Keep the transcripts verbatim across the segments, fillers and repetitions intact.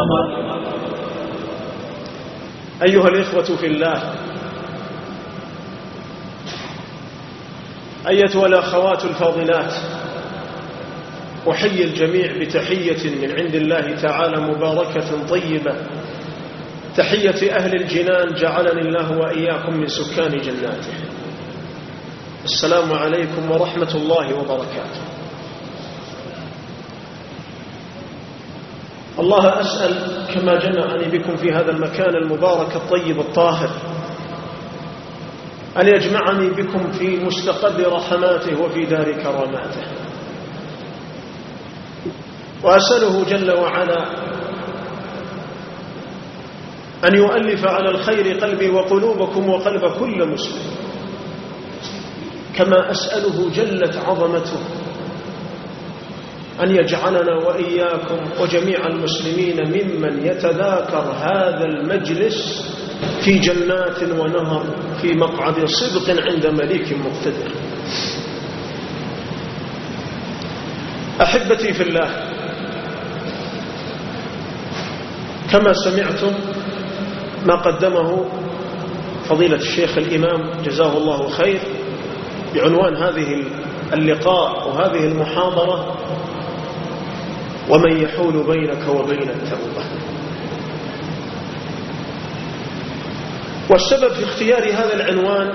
أيها الإخوة في الله، أيتها الأخوات الفاضلات، أحيي الجميع بتحية من عند الله تعالى مباركة طيبة، تحية أهل الجنان جعلني الله وإياكم من سكان جناته. السلام عليكم ورحمة الله وبركاته. الله أسأل كما جمعني بكم في هذا المكان المبارك الطيب الطاهر أن يجمعني بكم في مستقر رحماته وفي دار كراماته، وأسأله جل وعلا أن يؤلف على الخير قلبي وقلوبكم وقلب كل مسلم، كما أسأله جلت عظمته أن يجعلنا وإياكم وجميع المسلمين ممن يتذاكر هذا المجلس في جنات ونهر في مقعد صدق عند مليك مقتدر. أحبتي في الله، كما سمعتم ما قدمه فضيلة الشيخ الإمام جزاه الله خير بعنوان هذه اللقاء وهذه المحاضرة: ومن يحول بينك وبين التوبة. والسبب في اختيار هذا العنوان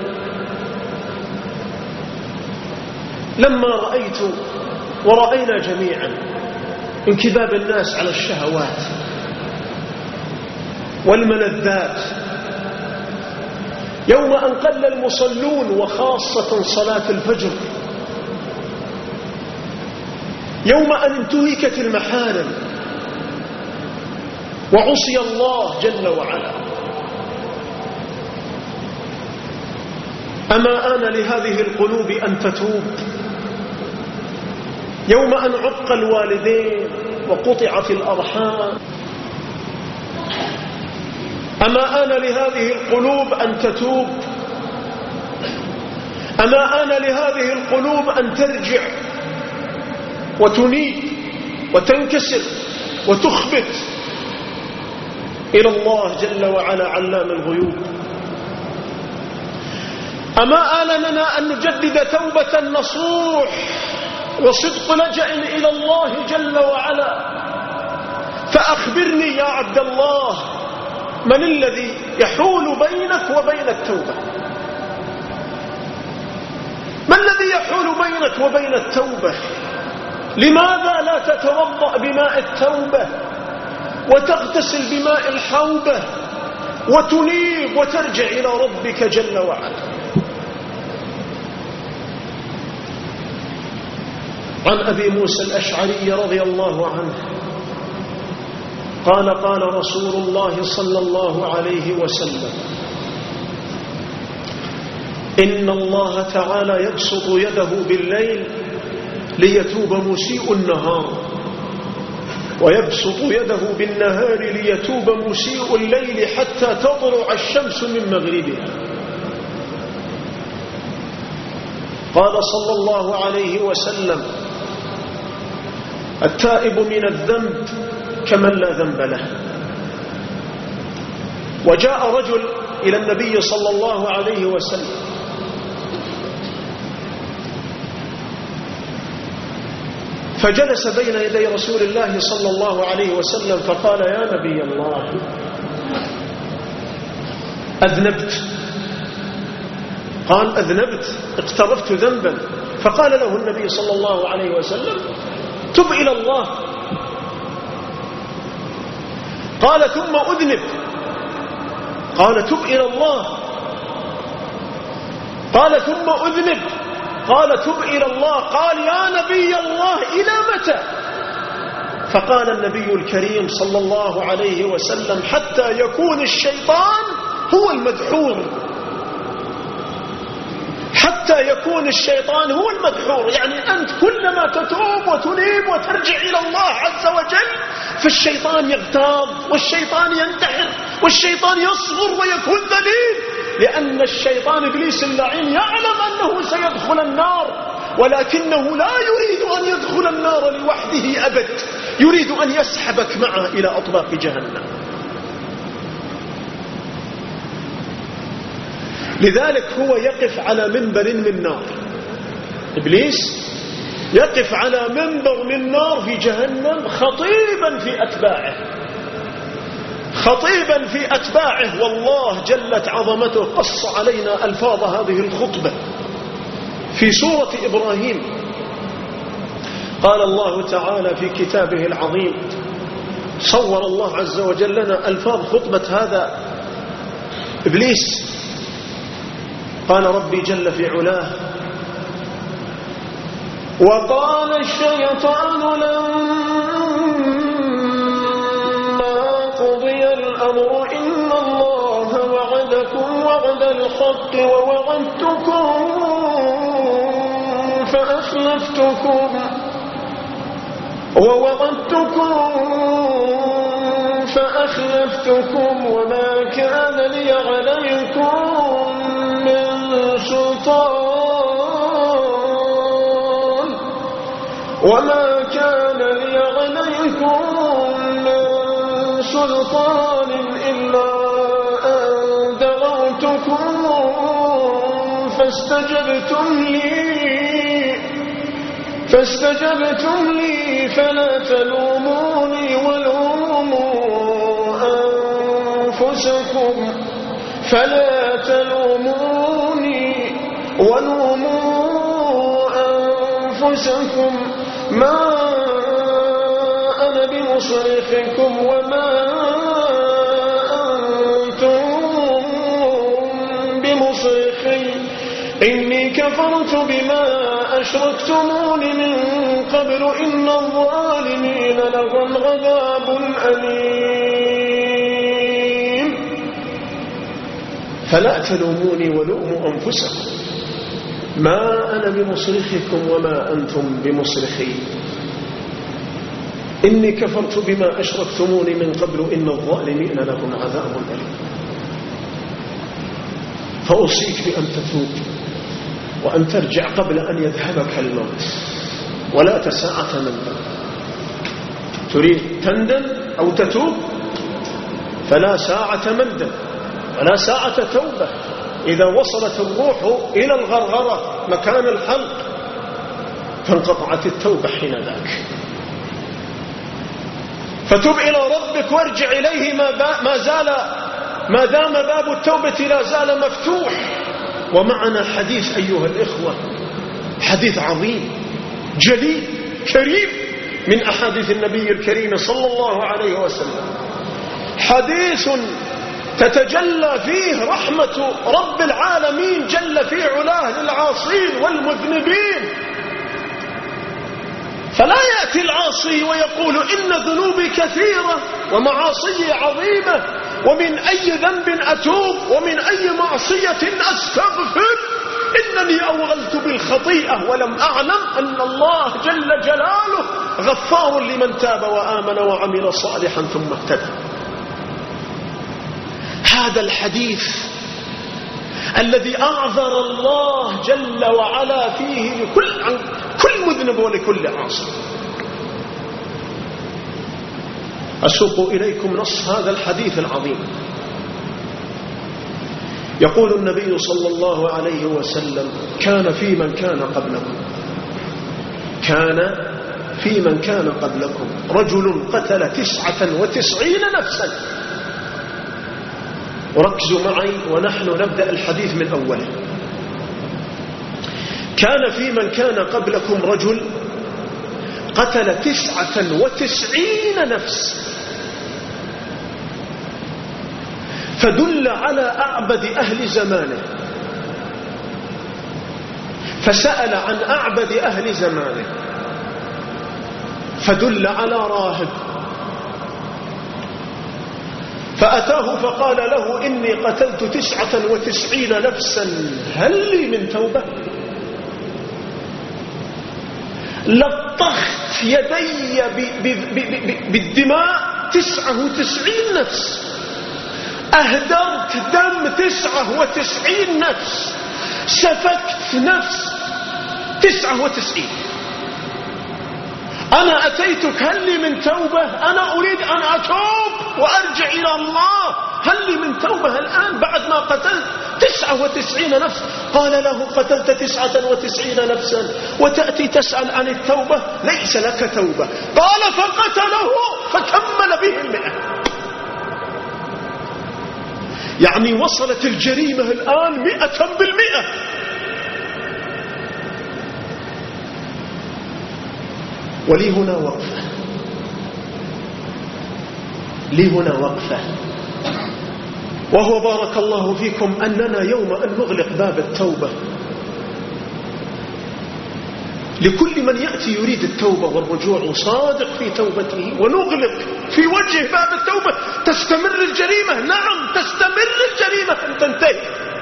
لما رأيت ورأينا جميعا انكباب الناس على الشهوات والملذات، يوم أن قل المصلون وخاصة صلاة الفجر، يوم أن انتهكت المحارم وعصي الله جل وعلا. أما آن لهذه القلوب أن تتوب، يوم أن عق الوالدين وقطعت الأرحام. أما آن لهذه القلوب أن تتوب، أما آن لهذه القلوب أن ترجع وتنيب وتنكسر وتخبت إلى الله جل وعلا علام الغيوب. أما آن لنا أن نجدد توبة نصوح وصدق لجأ إلى الله جل وعلا. فأخبرني يا عبد الله، من الذي يحول بينك وبين التوبة؟ ما الذي يحول بينك وبين التوبة؟ لماذا لا تتوضأ بماء التوبة وتغتسل بماء الحوبة وتنيب وترجع إلى ربك جل وعلا؟ عن أبي موسى الأشعري رضي الله عنه قال: قال رسول الله صلى الله عليه وسلم: إن الله تعالى يبسط يده بالليل ليتوب مسيء النهار، ويبسط يده بالنهار ليتوب مسيء الليل حتى تطلع الشمس من مغربها. قال صلى الله عليه وسلم: التائب من الذنب كمن لا ذنب له. وجاء رجل إلى النبي صلى الله عليه وسلم فجلس بين يدي رسول الله صلى الله عليه وسلم فقال: يا نبي الله، أذنبت. قال: أذنبت؟ اقترفت ذنبا. فقال له النبي صلى الله عليه وسلم: تب إلى الله. قال: ثم أذنب. قال: تب إلى الله. قال: ثم أذنب. قال: تب إلى الله. قال: يا نبي الله، إلى متى؟ فقال النبي الكريم صلى الله عليه وسلم: حتى يكون الشيطان هو المدحور. حتى يكون الشيطان هو المدحور، يعني أنت كلما تتوب وتنيب وترجع إلى الله عز وجل فالشيطان يغتاظ والشيطان ينتحر والشيطان يصغر ويكون ذليل، لأن الشيطان إبليس اللعين يعلم أنه سيدخل النار، ولكنه لا يريد أن يدخل النار لوحده أبد، يريد أن يسحبك معه إلى أطباق جهنم. لذلك هو يقف على منبر من نار، إبليس يقف على منبر من نار في جهنم خطيبا في أتباعه، خطيبا في أتباعه. والله جلت عظمته قص علينا ألفاظ هذه الخطبة في سورة إبراهيم. قال الله تعالى في كتابه العظيم، صور الله عز وجل لنا ألفاظ خطبة هذا إبليس. قال ربي جل في علاه: وقال الشيطان لما قضي الأمر إن الله وعدكم وعد الحق ووعدتكم فأخلفتكم ووعدتكم فأخلفتكم وما كان لي عليكم من سلطان وما كان لي عليكم من سلطان إلا أن دعوتكم فاستجبتم لي فاستجبتم لي فلا تلوموني ولوموا أنفسكم فلا تلوموني ولوموا أنفسكم ما أنا بمصرخكم وما أنتم بمصرخي إني كفرت بما أشركتمون من قبل إن الظالمين لهم عذاب أليم فلا تلوموني ولوموا أنفسكم ما أنا بمصرخكم وما أنتم بمصرخي إني كفرت بما أشركتمون من قبل إن الظالمين لهم عذاب أليم. فأوصيك بأن تتوب وأن ترجع قبل أن يذهبك الموت، ولا تساعة مندم. تريد تندم أو تتوب فلا ساعة مندم ولا ساعة توبة. إذا وصلت الروح إلى الغرغرة مكان الحلق فانقطعت التوبة حين ذاك. فتب إلى ربك وارجع إليه ما زال ما دام باب التوبة لا زال مفتوح. ومعنا حديث أيها الإخوة، حديث عظيم جليل كريم من أحاديث النبي الكريم صلى الله عليه وسلم، حديث تتجلى فيه رحمة رب العالمين جل في علاه للعاصين والمذنبين. فلا يأتي العاصي ويقول إن ذنوبي كثيرة ومعاصي عظيمة ومن أي ذنب أتوب ومن أي معصية أستغفر، إنني أوغلت بالخطيئة ولم أعلم أن الله جل جلاله غفار لمن تاب وآمن وعمل صالحا ثم اهتدى. هذا الحديث الذي أعذر الله جل وعلا فيه لكل كل مذنب ولكل عاصي. أسوق إليكم نص هذا الحديث العظيم. يقول النبي صلى الله عليه وسلم: كان في من كان قبلكم كان في من كان قبلكم رجل قتل تسعة وتسعين نفسا. وركزوا معي ونحن نبدأ الحديث من أوله. كان في من كان قبلكم رجل قتل تسعة وتسعين نفس، فدل على أعبد أهل زمانه، فسأل عن أعبد أهل زمانه، فدل على راهب، فأتاه فقال له: إني قتلت تسعة وتسعين نفسا هل لي من توبة؟ لطخت يدي بالدماء تسعة وتسعين نفس، أهدرت دم تسعة وتسعين نفس، سفكت نفس تسعة وتسعين، أنا أتيتك هل لي من توبة؟ أنا أريد أن أتوب وأرجع إلى الله، هل لي من توبة الآن بعد ما قتلت تسعة وتسعين نفس؟ قال له قتلت تسعة وتسعين نفسا وتأتي تسأل عن التوبة؟ ليس لك توبة. قال فقتله فكمل به المئة. يعني وصلت الجريمة الآن مئة بالمئة. ولي هنا وقفة، لي هنا وقفة، وهو بارك الله فيكم أننا يوم أن نغلق باب التوبة لكل من يأتي يريد التوبة والرجوع صادق في توبته، ونغلق في وجه باب التوبة، تستمر الجريمة. نعم تستمر الجريمة أن تنتهي،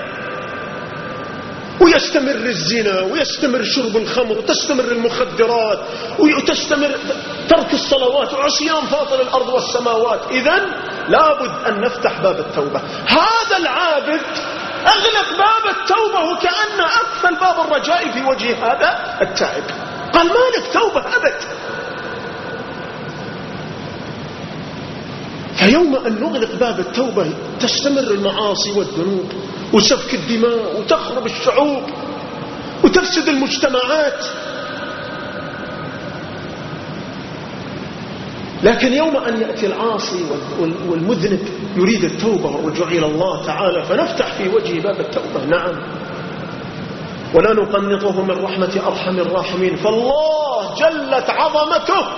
ويستمر الزنا، ويستمر شرب الخمر، وتستمر المخدرات، وتستمر ترك الصلوات، وعصيان فاطر الأرض والسماوات. إذن لابد أن نفتح باب التوبة. هذا العابد أغلق باب التوبة وكأن أقفل باب الرجاء في وجه هذا التائب. قال مالك توبة أبد. فيوم أن نغلق باب التوبة تستمر المعاصي والذنوب وسفك الدماء وتخرب الشعوب وتفسد المجتمعات. لكن يوم أن يأتي العاصي والمذنب يريد التوبة والرجوع إلى الله تعالى فنفتح في وجه باب التوبة. نعم، ولا نقنطه من رحمة أرحم الراحمين. فالله جلت عظمته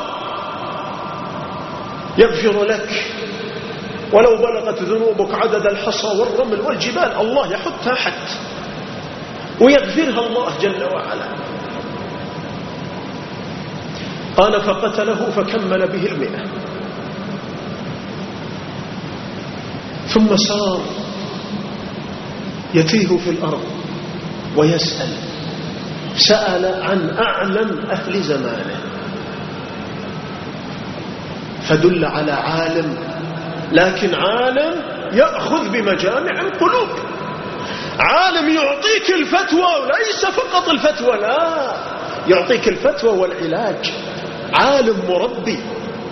يغفر لك ولو بلغت ذنوبك عدد الحصى والرمل والجبال. الله يحطها حد ويغفرها الله جل وعلا. قال فقتله فكمل به المئة. ثم صار يتيه في الأرض ويسأل. سأل عن أعلم أهل زمانه فدل على عالم، لكن عالم يأخذ بمجامع القلوب، عالم يعطيك الفتوى وليس فقط الفتوى، لا، يعطيك الفتوى والعلاج، عالم مربي.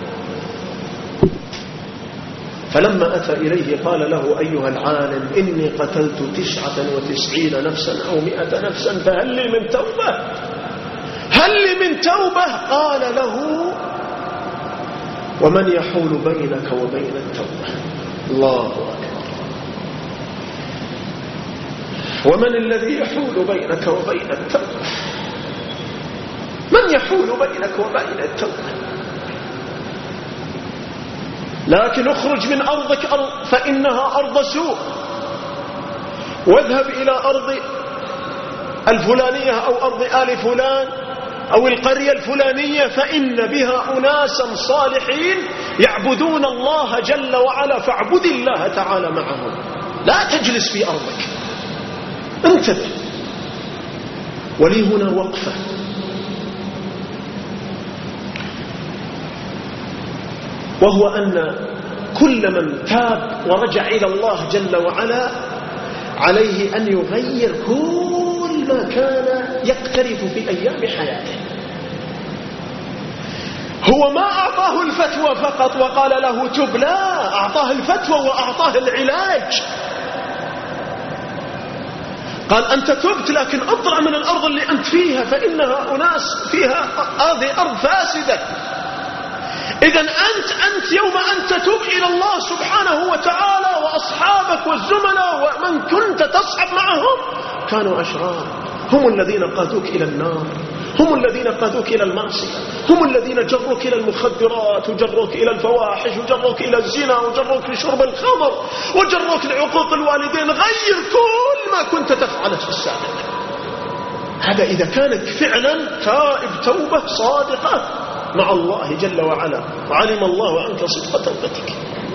فلما أتى إليه قال له أيها العالم إني قتلت تسعة وتسعين نفسا أو مئة نفسا فهل لي من توبة؟ هل لي من توبة؟ قال له ومن يحول بينك وبين التوبة؟ الله أكبر. ومن الذي يحول بينك وبين التوبة؟ من يحول بينك وبين التوبة؟ لكن اخرج من أرضك أرض فإنها أرض سوء، واذهب إلى أرض الفلانية أو أرض آل فلان أو القرية الفلانية فإن بها أناسا صالحين يعبدون الله جل وعلا، فاعبد الله تعالى معهم، لا تجلس في أرضك، انتبه. ولي هنا وقفة. وهو أن كل من تاب ورجع إلى الله جل وعلا عليه أن يغير كل ما كان يقترف في أيام حياته. هو ما أعطاه الفتوى فقط وقال له تب، لا، أعطاه الفتوى وأعطاه العلاج. قال أنت تبت لكن اطلع من الأرض اللي أنت فيها فإنها أناس فيها هذه أرض فاسدة. إذن أنت أنت يوم أن تتوب إلى الله سبحانه وتعالى وأصحابك والزملاء ومن كنت تصحب معهم كانوا أشرار، هم الذين قادوك إلى النار، هم الذين قادوك إلى المعصية، هم الذين جروك إلى المخدرات وجروك إلى الفواحش وجروك إلى الزنا وجروك لشرب الخمر وجروك لعقوق الوالدين. غير كل ما كنت تفعله في السابق. هذا إذا كانت فعلا تائب توبة صادقة مع الله جل وعلا وعلم الله عنك صدق توبتك.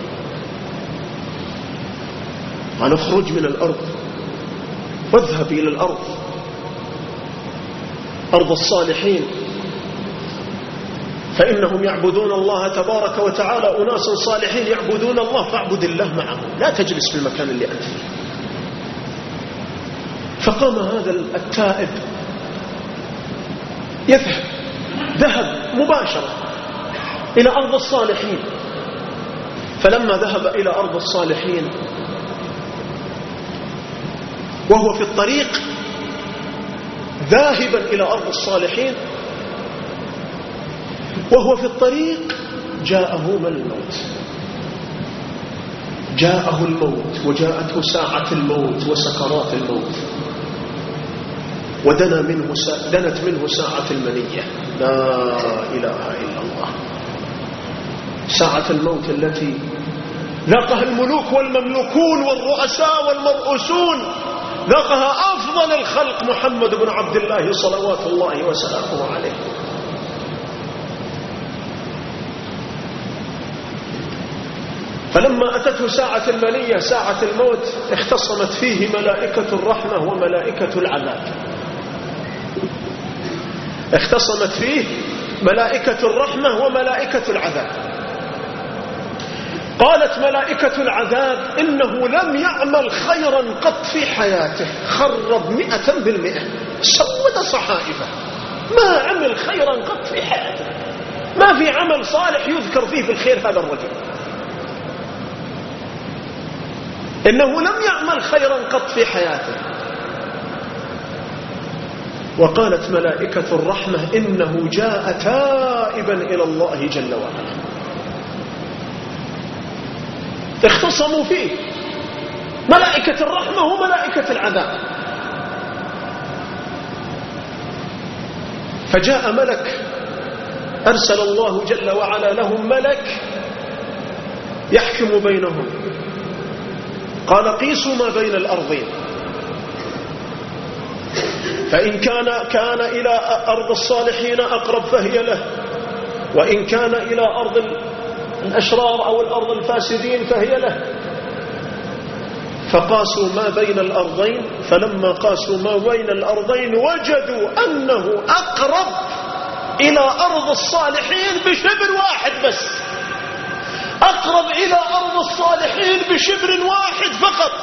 قال اخرج من الأرض واذهب إلى الأرض، أرض الصالحين، فإنهم يعبدون الله تبارك وتعالى، أناس صالحين يعبدون الله، فاعبد الله معهم، لا تجلس في المكان اللي أنت فيه. فقام هذا التائب يذهب ذهب مباشرة إلى أرض الصالحين. فلما ذهب إلى أرض الصالحين وهو في الطريق ذاهبا إلى أرض الصالحين وهو في الطريق جاءه من الموت، جاءه الموت وجاءته ساعة الموت وسكرات الموت، ودنا منه سا... دنت منه ساعة المنية. لا إله إلا الله. ساعة الموت التي ذاقها الملوك والمملوكون والرؤساء والمرؤوسون، ذاقها أفضل الخلق محمد بن عبد الله صلوات الله وسلامه عليه. فلما أتته ساعة المنية ساعة الموت اختصمت فيه ملائكة الرحمة وملائكة العذاب. اختصمت فيه ملائكة الرحمة وملائكة العذاب. قالت ملائكة العذاب إنه لم يعمل خيرا قط في حياته، خرب مئة بالمئة، سود صحائفه، ما عمل خيرا قط في حياته، ما في عمل صالح يذكر فيه بالخير هذا الرجل، إنه لم يعمل خيرا قط في حياته. وقالت ملائكة الرحمة إنه جاء تائبا إلى الله جل وعلا. اختصموا فيه ملائكة الرحمة وملائكة العذاب. فجاء ملك، أرسل الله جل وعلا لهم ملك يحكم بينهم، قال قيسوا ما بين الأرضين، فإن كان كان إلى أرض الصالحين أقرب فهي له، وإن كان إلى أرض الأشرار أو الأرض الفاسدين فهي له. فقاسوا ما بين الأرضين، فلما قاسوا ما بين الأرضين وجدوا أنه أقرب إلى أرض الصالحين بشبر واحد بس، أقرب إلى أرض الصالحين بشبر واحد فقط.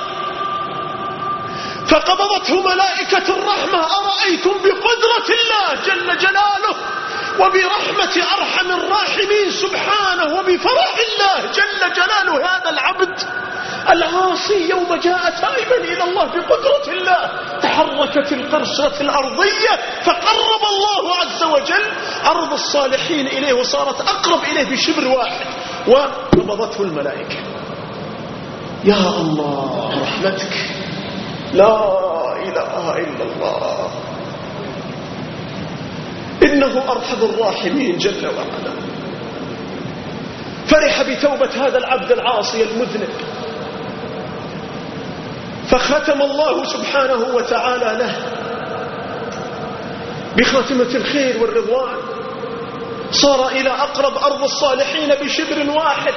فقبضته ملائكة الرحمة. أرأيتم بقدرة الله جل جلاله وبرحمة أرحم الراحمين سبحانه وبفرح الله جل جلاله هذا العبد العاصي يوم جاء تائبا إلى الله بقدرة الله، تحركت القرصة الأرضية فقرب الله عز وجل أرض الصالحين إليه وصارت أقرب إليه بشبر واحد، وقبضته الملائكة. يا الله رحمتك، لا إله إلا الله، إنه أرحم الراحمين جل وعلا. فرح بتوبة هذا العبد العاصي المذنب، فختم الله سبحانه وتعالى له بخاتمة الخير والرضوان، صار إلى أقرب أرض الصالحين بشبر واحد.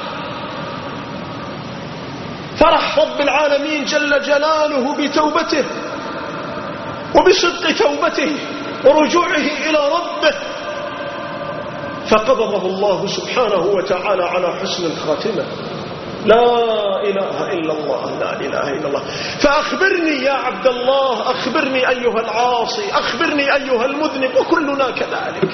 فرح رب العالمين جل جلاله بتوبته وبصدق توبته ورجوعه إلى ربه، فقبضه الله سبحانه وتعالى على حسن الخاتمة. لا إله إلا الله، لا إله إلا الله. فأخبرني يا عبد الله، أخبرني أيها العاصي، أخبرني أيها المذنب، وكلنا كذلك.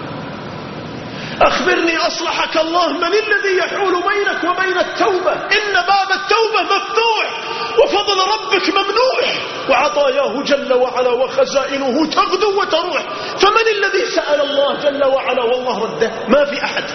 أخبرني أصلحك الله، من الذي يحول بينك وبين التوبة؟ إن باب التوبة مفتوح وفضل ربك ممنوح وعطاياه جل وعلا وخزائنه تغدو وتروح. فمن الذي سأل الله جل وعلا والله رده؟ ما في أحد.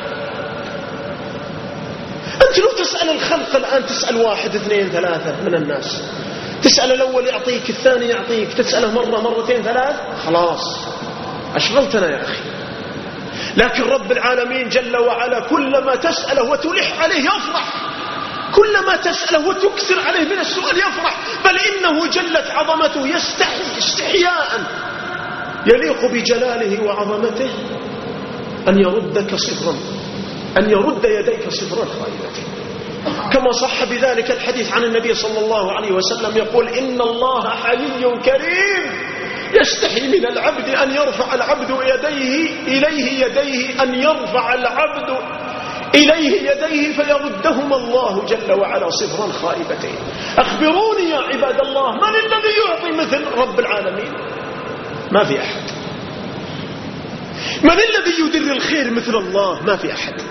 أنت لو تسأل الخلق الآن، تسأل واحد اثنين ثلاثة من الناس، تسأل الأول يعطيك، الثاني يعطيك، تسأله مرة مرتين ثلاث، خلاص أشغلتنا يا أخي. لكن رب العالمين جل وعلا كلما تسأله وتلح عليه يفرح، كلما تسأله وتكثر عليه من السؤال يفرح، بل إنه جلت عظمته يستحي استحياء يليق بجلاله وعظمته أن يردك صفرا، أن يرد يديك صفرا خائبتين، كما صح بذلك الحديث عن النبي صلى الله عليه وسلم يقول: إن الله حيي كريم يستحي من العبد أن يرفع العبد يديه إليه يديه أن يرفع العبد إليه يديه فيردهما الله جل وعلا صفرا خائبتين. أخبروني يا عباد الله، من الذي يعطي مثل رب العالمين؟ ما في أحد. من الذي يدر الخير مثل الله؟ ما في أحد.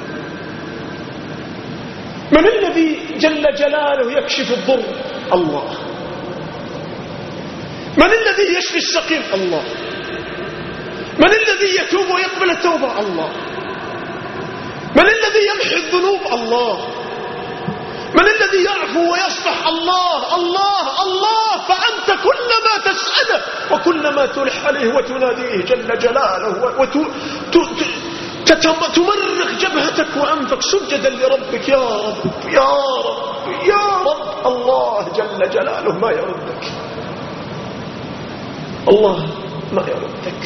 من الذي جل جلاله يكشف الضر؟ الله. من الذي يشفي السقيم؟ الله. من الذي يتوب ويقبل التوبة؟ الله. من الذي يمحي الذنوب؟ الله. من الذي يعفو ويصفح؟ الله الله الله. فأنت كلما تسأله وكلما تلح عليه وتناديه جل جلاله وتمرغ جبهتك وأنفك سجدا لربك، يا رب يا رب يا رب، الله جل جلاله ما يردك، الله ما يردك.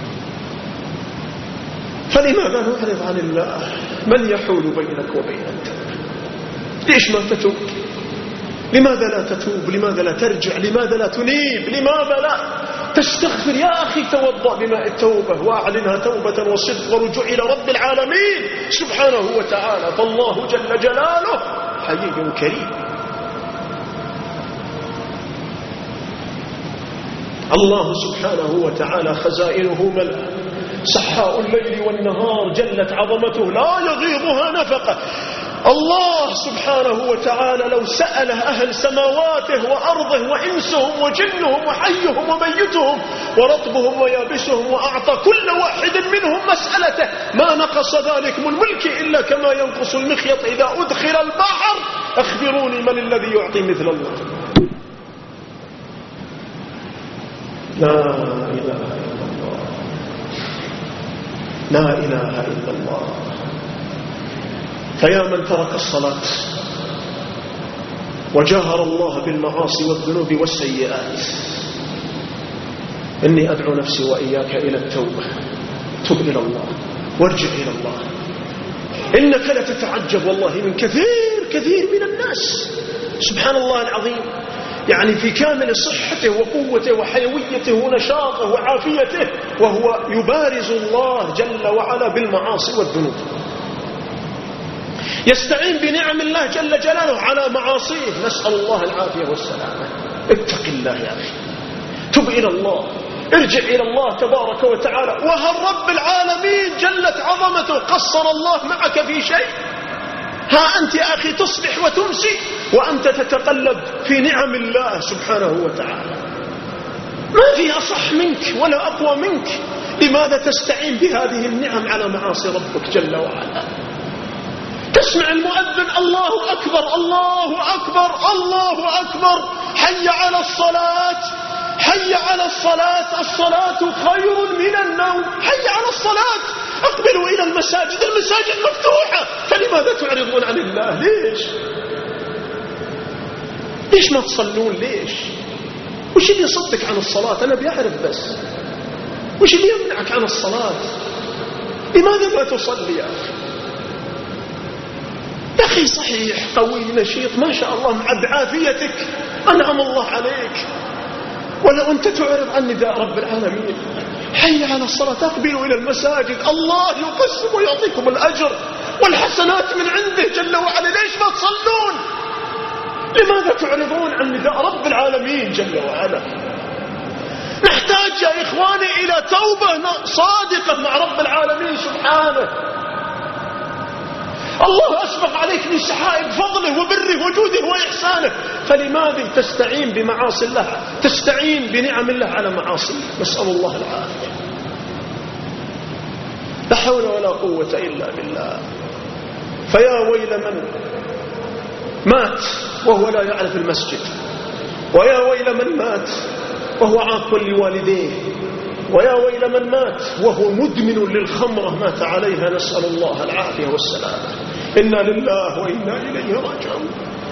فلماذا نعرض عن الله؟ من يحول بينك وبين التوبة؟ ليش ما تتوب؟ لماذا لا تتوب؟ لماذا لا ترجع؟ لماذا لا تنيب؟ لماذا لا تستغفر؟ يا أخي توضأ بماء التوبة وأعلنها توبة وصدق ورجوع إلى رب العالمين سبحانه وتعالى. فالله جل جلاله حي كريم. الله سبحانه وتعالى خزائنه ملأ، سحاء الليل والنهار جلت عظمته لا يغيضها نفقه. الله سبحانه وتعالى لو سأله أهل سماواته وأرضه وإنسهم وجنهم وحيهم وميتهم ورطبهم ويابسهم وأعطى كل واحد منهم مسألته ما نقص ذلك من ملكه إلا كما ينقص المخيط إذا أدخل البحر. أخبروني من الذي يعطي مثل الله؟ لا إله إلا الله، لا إله إلا الله. فيا من ترك الصلاة وجاهر الله بالمعاصي والذنوب والسيئات، إني أدعو نفسي وإياك إلى التوبة. تب إلى الله وارجع إلى الله. إنك لتتعجب والله من كثير كثير من الناس سبحان الله العظيم، يعني في كامل صحته وقوته وحيويته ونشاطه وعافيته وهو يبارز الله جل وعلا بالمعاصي والذنوب، يستعين بنعم الله جل جلاله على معاصيه. نسأل الله العافية والسلامة. اتق الله يا أخي، تب إلى الله، ارجع إلى الله تبارك وتعالى. وهل رب العالمين جلت عظمته قصر الله معك في شيء؟ ها أنت يا أخي تصبح وتمسي وأنت تتقلب في نعم الله سبحانه وتعالى، ما في أصح منك ولا أقوى منك. لماذا تستعين بهذه النعم على معاصي ربك جل وعلا؟ تسمع المؤذن الله أكبر الله أكبر الله أكبر، حي على الصلاة حي على الصلاة، الصلاة خير من النوم، حي على الصلاة، اقبلوا إلى المساجد، المساجد مفتوحة. فلماذا تعرضون عن الله؟ ليش ليش ما تصلون؟ ليش؟ وش اللي يصدك عن الصلاة؟ أنا بيعرف بس وش اللي يمنعك عن الصلاة؟ لماذا ما تصلي يا أخي؟ يا أخي صحيح قوي نشيط ما شاء الله مع بعافيتك أنعم الله عليك، ولو أنت تعرض عن نداء رب العالمين حي على الصلاة اقبلوا إلى المساجد، الله يقسم ويعطيكم الأجر والحسنات من عنده جل وعلا. ليش ما تصلون؟ لماذا تعرضون عن نداء رب العالمين جل وعلا؟ نحتاج يا إخواني إلى توبة صادقة مع رب العالمين سبحانه. الله أسبق عليك من سحائب فضله وبره وجوده وإحسانه، فلماذا تستعين بمعاصي الله، تستعين بنعم الله على معاصي؟ نسأل الله العافية. لا حول ولا قوة إلا بالله. فيا ويل من مات وهو لا يعرف المسجد، ويا ويل من مات وهو عاق لوالديه، ويا ويل من مات وهو مدمن للخمرة مات عليها. نسأل الله العافية والسلامة. إنا لله وإنا إليه راجعون.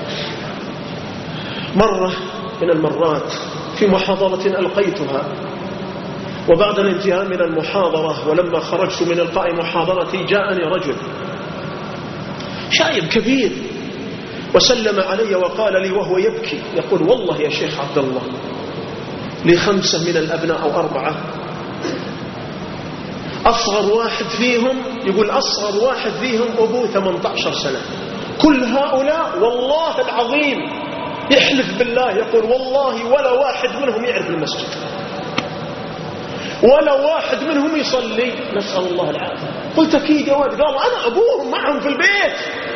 مرة من المرات في محاضرة ألقيتها، وبعد الانتهاء من المحاضرة ولما خرجت من إلقاء محاضرتي جاءني رجل شايب كبير وسلم علي وقال لي وهو يبكي، يقول والله يا شيخ عبد الله لي خمسة من الأبناء أو أربعة، أصغر واحد فيهم يقول أصغر واحد فيهم أبوه ثمانية عشر سنة، كل هؤلاء والله العظيم يحلف بالله يقول والله ولا واحد منهم يعرف المسجد، ولا واحد منهم يصلي، نسأل الله العافية. قلت أكيد يا ولد. قال أنا أبوهم معهم في البيت،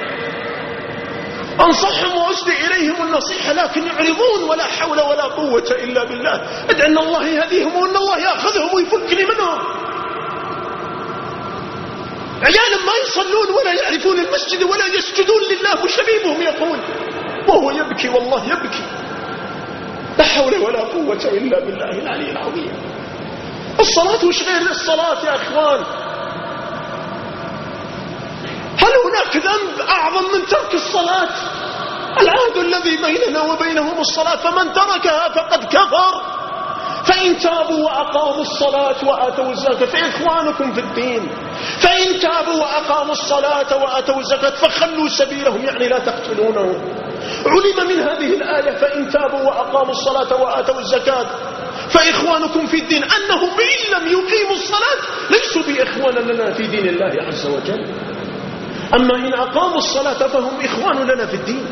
أنصحهم وأسدي إليهم النصيحة لكن يعرضون، ولا حول ولا قوة إلا بالله. ادعي أن الله يهديهم وأن الله يأخذهم ويفكني منهم. عيالا ما يصلون ولا يعرفون المسجد ولا يسجدون لله، وشبيبهم يقول وهو يبكي، والله يبكي، لا حول ولا قوة إلا بالله العلي العظيم. الصلاة وش غير الصلاة يا أخوان؟ هل هناك ذنب أعظم من ترك الصلاة؟ العهد الذي بيننا وبينهم الصلاة، فمن تركها فقد كفر. فإن تابوا وأقاموا الصلاة وآتوا الزكاة فإخوانكم في الدين، فإن تابوا وأقاموا الصلاة وآتوا الزكاة فخلوا سبيلهم، يعني لا تقتلونهم. علم من هذه الآية فإن تابوا وأقاموا الصلاة وآتوا الزكاة فإخوانكم في الدين أنهم إن لم يقيموا الصلاة ليسوا بإخوان لنا في دين الله عز وجل. أما إن أقاموا الصلاة فهم إخوان لنا في الدين.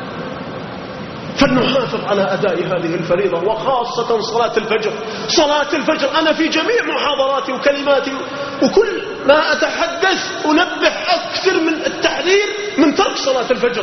فلنحافظ على أداء هذه الفريضة، وخاصة صلاة الفجر. صلاة الفجر أنا في جميع محاضراتي وكلماتي وكل ما أتحدث أنبه أكثر من التحذير من ترك صلاة الفجر.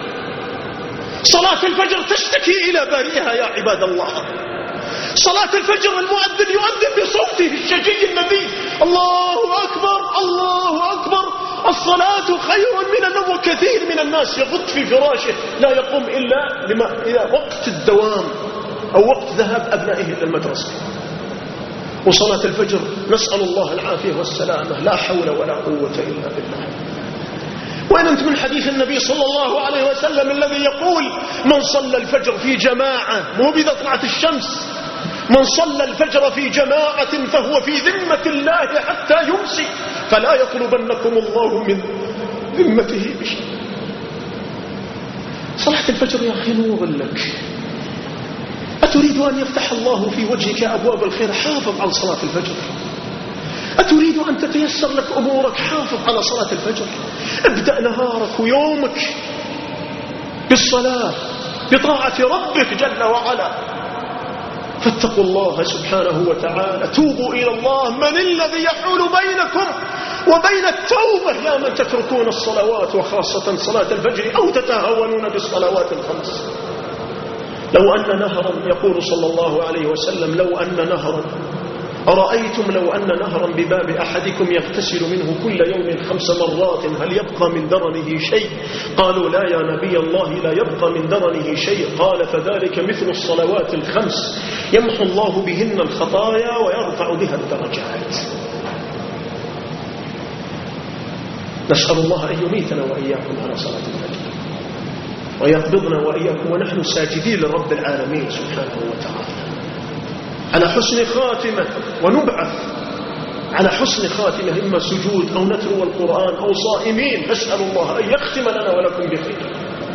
صلاة الفجر تشتكي إلى بارئها يا عباد الله. صلاة الفجر المؤذن يؤذن بصوته الشجي النبي، الله أكبر الله أكبر، الصلاة خير من النوم. وكثير من الناس يغط في فراشه لا يقوم إلا لما إلى وقت الدوام أو وقت ذهاب أبنائه إلى المدرسة. وصلاة الفجر نسأل الله العافية والسلامة، لا حول ولا قوة إلا بالله. وين أنت من حديث النبي صلى الله عليه وسلم الذي يقول من صلى الفجر في جماعة، مو بإذا طلعت الشمس، من صلى الفجر في جماعة فهو في ذمة الله حتى يمسي، فلا يطلبنكم الله من ذمته بشيء. صلاة الفجر يا أخي نور لك. أتريد أن يفتح الله في وجهك أبواب الخير؟ حافظ على صلاة الفجر. أتريد أن تتيسر لك أمورك؟ حافظ على صلاة الفجر. ابدأ نهارك ويومك بالصلاة بطاعة ربك جل وعلا. فاتقوا الله سبحانه وتعالى، توبوا إلى الله. من الذي يحول بينكم وبين التوبة يا من تتركون الصلوات وخاصة صلاة الفجر أو تتهاونون بالصلوات الخمس؟ لو أن نهرا، يقول صلى الله عليه وسلم، لو أن نهرا أرأيتم لو أن نهرا بباب أحدكم يغتسل منه كل يوم خمس مرات هل يبقى من درنه شيء؟ قالوا لا يا نبي الله لا يبقى من درنه شيء. قال فذلك مثل الصلوات الخمس يمحو الله بهن الخطايا ويرفع بها الدرجات. نسأل الله أن يميتنا وإياكم على صلاة الفجر ويقبضنا وإياكم ونحن ساجدين لرب العالمين سبحانه وتعالى على حسن خاتمة، ونبعث على حسن خاتمة، إما سجود أو نتلو القرآن أو صائمين. نسأل الله أن يختم لنا ولكم بخير.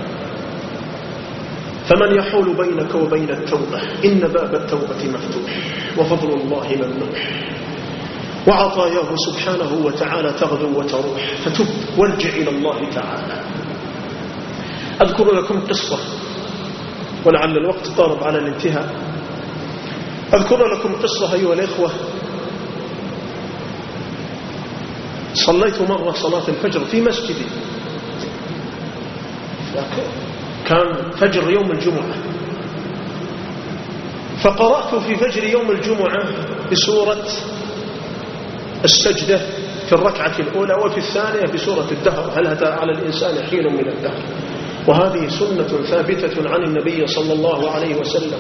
فمن يحول بينك وبين التوبة إن باب التوبة مفتوح، وفضل الله ممنوح، وعطاياه سبحانه وتعالى تغدو وتروح. فتب وارجع إلى الله تعالى. أذكر لكم قصة ولعل الوقت قارب على الانتهاء. أذكر لكم قصة أيها الإخوة. صليت مرة صلاة الفجر في مسجدي، كان فجر يوم الجمعة، فقرأت في فجر يوم الجمعة بسورة السجدة في الركعة الأولى، وفي الثانية بسورة الدهر هل أتى على الإنسان حين من الدهر. وهذه سنة ثابتة عن النبي صلى الله عليه وسلم.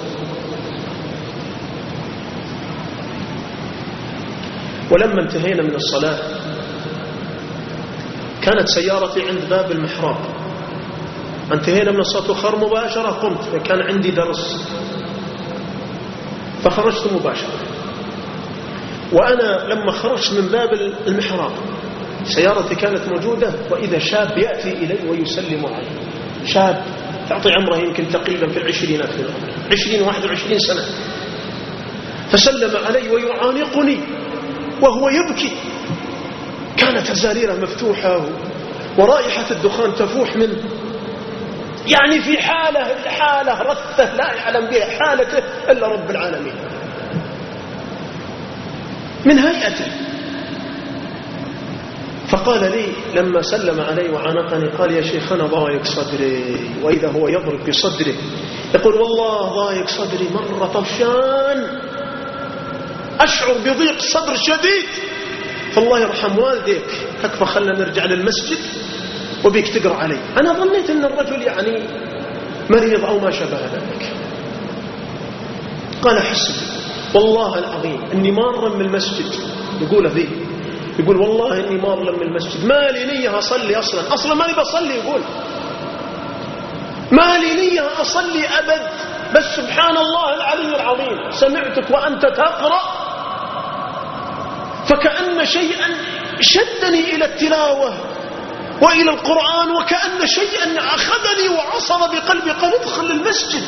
ولما انتهينا من الصلاة كانت سيارتي عند باب المحراب، انتهينا من الصلاة وخر مباشرة قمت، كان عندي درس فخرجت مباشرة. وأنا لما خرجت من باب المحراب سيارتي كانت موجودة، وإذا شاب يأتي إلي ويسلم علي، شاب تعطي عمره يمكن تقريبا في العشرينات من العمر، عشرين واحد وعشرين سنة، فسلم علي ويعانقني وهو يبكي. كانت الزريرة مفتوحة ورائحة الدخان تفوح منه، يعني في حالة حالة رثة لا يعلم بها حالته إلا رب العالمين. من هيئته. فقال لي لما سلم علي وعانقني قال يا شيخ أنا ضايق صدري، وإذا هو يضرب بصدره يقول والله ضايق صدري مرة طفشان، أشعر بضيق صدر شديد، فالله يرحم والديك تكفى خلنا نرجع للمسجد وبيك تقرأ علي. أنا ظنيت أن الرجل يعني مريض أو ما شابه ذلك. قال حسب والله العظيم إني مارا من المسجد، يقول ذي يقول والله إني مارا من المسجد ما لي نية أصلي أصلا أصلا ما لي بصلي، يقول ما لي نية أصلي أبد، بس سبحان الله العلي العظيم سمعتك وأنت تقرأ فكأن شيئا شدني إلى التلاوة وإلى القرآن، وكأن شيئا أخذني وعصر بقلبي قال ادخل المسجد.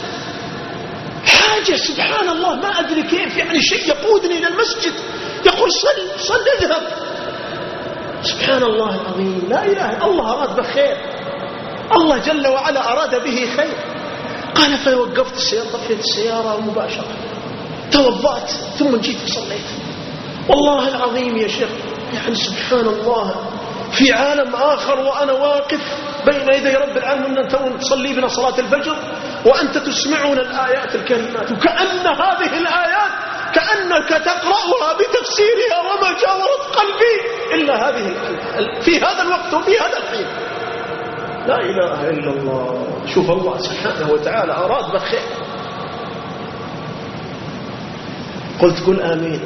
حاجة سبحان الله ما أدري كيف، يعني شيء يقودني إلى المسجد يقول صل صل اذهب. سبحان الله العظيم، لا إله الله أراد بخير، الله جل وعلا أراد به خير. قال فوقفت السيارة، طفيت السيارة مباشرة، توضأت ثم جيت وصليت. والله العظيم يا شيخ يعني سبحان الله في عالم آخر وأنا واقف بين يدي رب العالمين أن تصلي بنا صلاة الفجر وأنت تسمعون الآيات الكريمات، وكأن هذه الآيات كأنك تقرأها بتفسيرها وما جاورت قلبي إلا هذه الآية في هذا الوقت وفي هذا الحين. لا إله إلا الله. شوف الله سبحانه وتعالى أراد بخير. قلت قل آمين.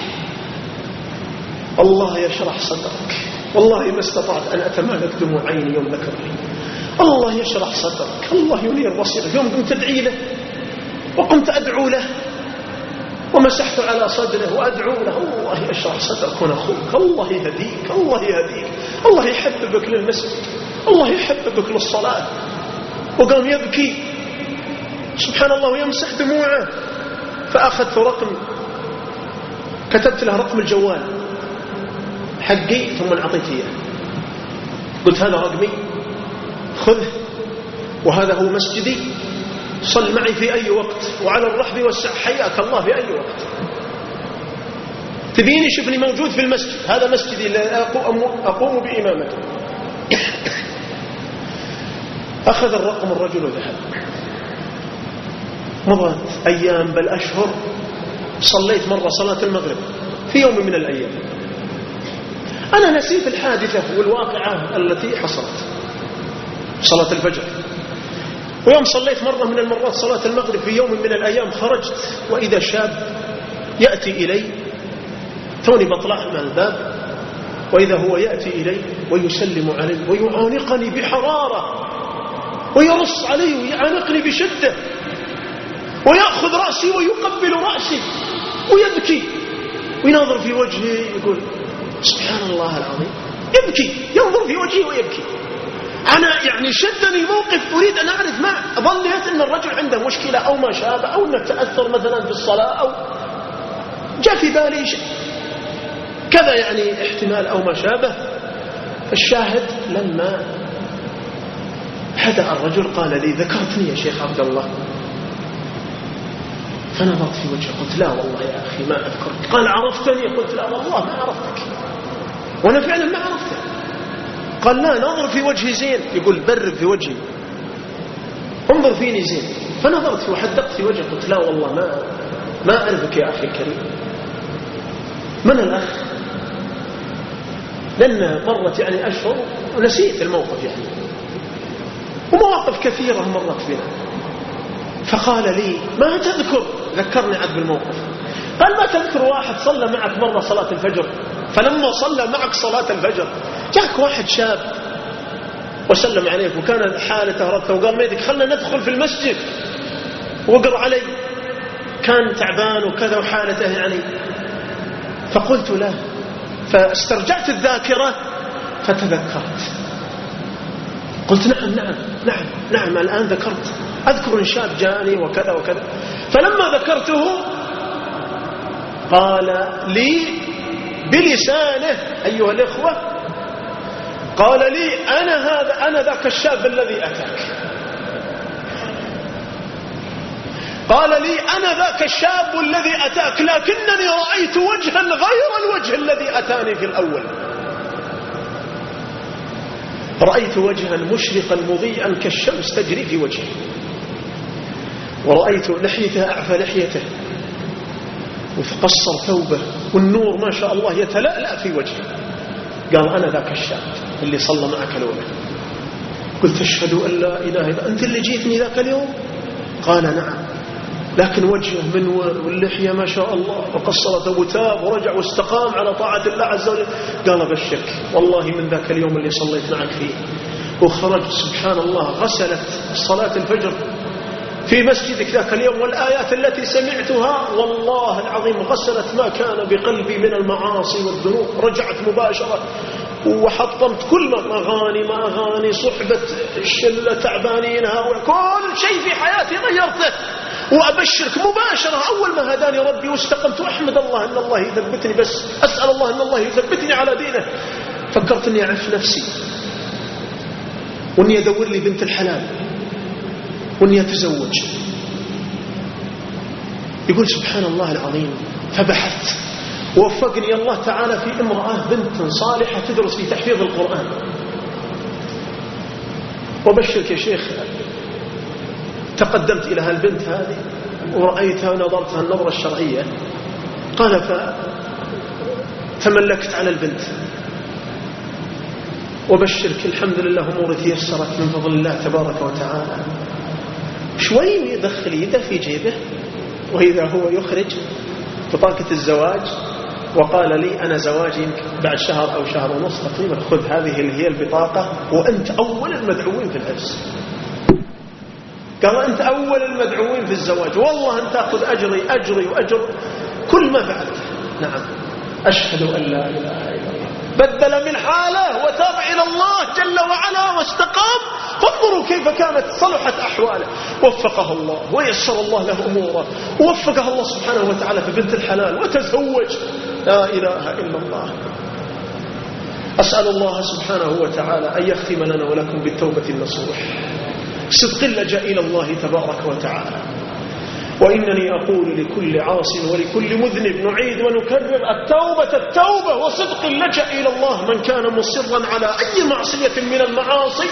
الله يشرح صدرك، والله ما استطعت أن أتمالك دموع عيني يوم ذكرني. الله يشرح صدرك، الله ينير بصيرك. يوم قمت أدعي له وقمت أدعو له ومسحت على صدره وأدعو له الله يشرح صدرك ونخوك، الله يهديك، الله يهديك، الله يحببك للمسجد، الله يحببك للصلاة. وقام يبكي سبحان الله ويمسح دموعه. فأخذت رقم، كتبت له رقم الجوال حقي ثم أعطيته إياه، قلت هذا رقمي خذه وهذا هو مسجدي، صل معي في أي وقت وعلى الرحب والسعة، حياك الله في أي وقت. تبيني شوفني موجود في المسجد، هذا مسجدي اللي أقوم بإمامته. أخذ الرقم الرجل وذهب. مضت أيام بل أشهر، صليت مرة صلاة المغرب في يوم من الأيام. أنا نسيت الحادثة والواقعة التي حصلت صلاة الفجر. ويوم صليت مرة من المرات صلاة المغرب في يوم من الأيام، خرجت وإذا شاب يأتي إلي، توني بطلع من الباب وإذا هو يأتي إلي ويسلم علي ويعانقني بحرارة ويرص علي ويعانقني بشدة ويأخذ رأسي ويقبل رأسي ويبكي ويناظر في وجهي يقول سبحان الله العظيم، يبكي ينظر في وجهي ويبكي. أنا يعني شدني موقف أريد أن أعرف، ما ظنيت أن الرجل عنده مشكلة أو ما شابه أو أنه تأثر مثلا في الصلاة أو جاء في بالي شيء كذا يعني احتمال أو ما شابه. الشاهد لما حدأ الرجل قال لي ذكرتني يا شيخ عبد الله. فنظرت في وجهه قلت لا والله يا أخي ما أذكرك. قال عرفتني؟ قلت لا والله ما عرفتك، وأنا فعلا ما عرفتك. قال لا نظر في وجهي زين، يقول برب في وجهي، انظر فيني زين. فنظرت وحدقت في وجهه قلت لا والله ما ما أعرفك يا أخي الكريم. من الأخ؟ لأن مرت يعني أشهر ونسيت الموقف يعني، ومواقف كثيرة مرت بنا. فقال لي ما تذكر؟ ذكرني عاد بالموقف. قال ما تذكر واحد صلى معك مرة صلاة الفجر، فلما صلى معك صلاة الفجر جاك واحد شاب وسلم عليك وكان حالته رثة وقال ميدك خلنا ندخل في المسجد وقر علي، كان تعبان وكذا وحالته يعني. فقلت له، فاسترجعت الذاكرة فتذكرت، قلت نعم نعم نعم نعم الآن ذكرت، أذكر إن شاب جاني وكذا وكذا. فلما ذكرته قال لي بلسانه أيها الإخوة، قال لي أنا هذا أنا ذاك الشاب الذي أتاك. قال لي أنا ذاك الشاب الذي أتاك، لكنني رأيت وجها غير الوجه الذي أتاني في الأول. رأيت وجها مشرقا مضيئا كالشمس تجري في وجهه، ورأيت لحيته أعفى لحيته وتقصر ثوبه والنور ما شاء الله يتلألأ في وجهه. قال أنا ذاك الشاب اللي صلى معك الأولى. قلت أشهد أن لا إله إلا أنت اللي جيتني ذاك اليوم؟ قال نعم، لكن وجهه منور واللحية ما شاء الله وقصر ثوبه وتاب ورجع واستقام على طاعة الله عز وجل. قال بشك والله من ذاك اليوم اللي صليت معك فيه وخرجت سبحان الله غسلت صلاة الفجر في مسجدك ذاك اليوم، والآيات التي سمعتها والله العظيم غسلت ما كان بقلبي من المعاصي والذنوب. رجعت مباشرة وحطمت كل ما أغاني ما أغاني صحبة الشلة تعبانينها وكل شيء في حياتي غيرته. وأبشرك مباشرة أول ما هداني ربي واستقمت وأحمد الله أن الله يثبتني، بس أسأل الله أن الله يثبتني على دينه. فكرت أني أعرف نفسي وأني أدور لي بنت الحلال وأني أتزوج. يقول سبحان الله العظيم فبحثت ووفقني الله تعالى في امرأة بنت صالحة تدرس في تحفيظ القرآن. وبشرك يا شيخ تقدمت إلى هالبنت هذه ورأيتها ونظرتها النظرة الشرعية. قال فتملكت على البنت. وبشرك الحمد لله أمور تيسرت من فضل الله تبارك وتعالى. شوي يدخل يده في جيبه وإذا هو يخرج بطاقة الزواج وقال لي أنا زواجي بعد شهر أو شهر ونصف تقريبا، خذ هذه اللي هي البطاقة وأنت أول المدعوين في العرس. قال أنت أول المدعوين في الزواج، والله أنت تأخذ أجري أجري وأجر كل ما فعلت. نعم أشهد أن لا إله إلا الله. بدل من حاله وتاب إلى الله جل وعلا واستقام. فانظروا كيف كانت صلحت أحواله. وفقها الله ويسر الله له أموره ووفقها الله سبحانه وتعالى في بنت الحلال وتزوج. لا إله إلا الله. أسأل الله سبحانه وتعالى أن يختم لنا ولكم بالتوبة النصوح، صدق اللجأ إلى الله تبارك وتعالى. وإنني أقول لكل عاص ولكل مذنب نعيد ونكرر التوبة التوبة وصدق اللجأ إلى الله. من كان مصرا على أي معصية من المعاصي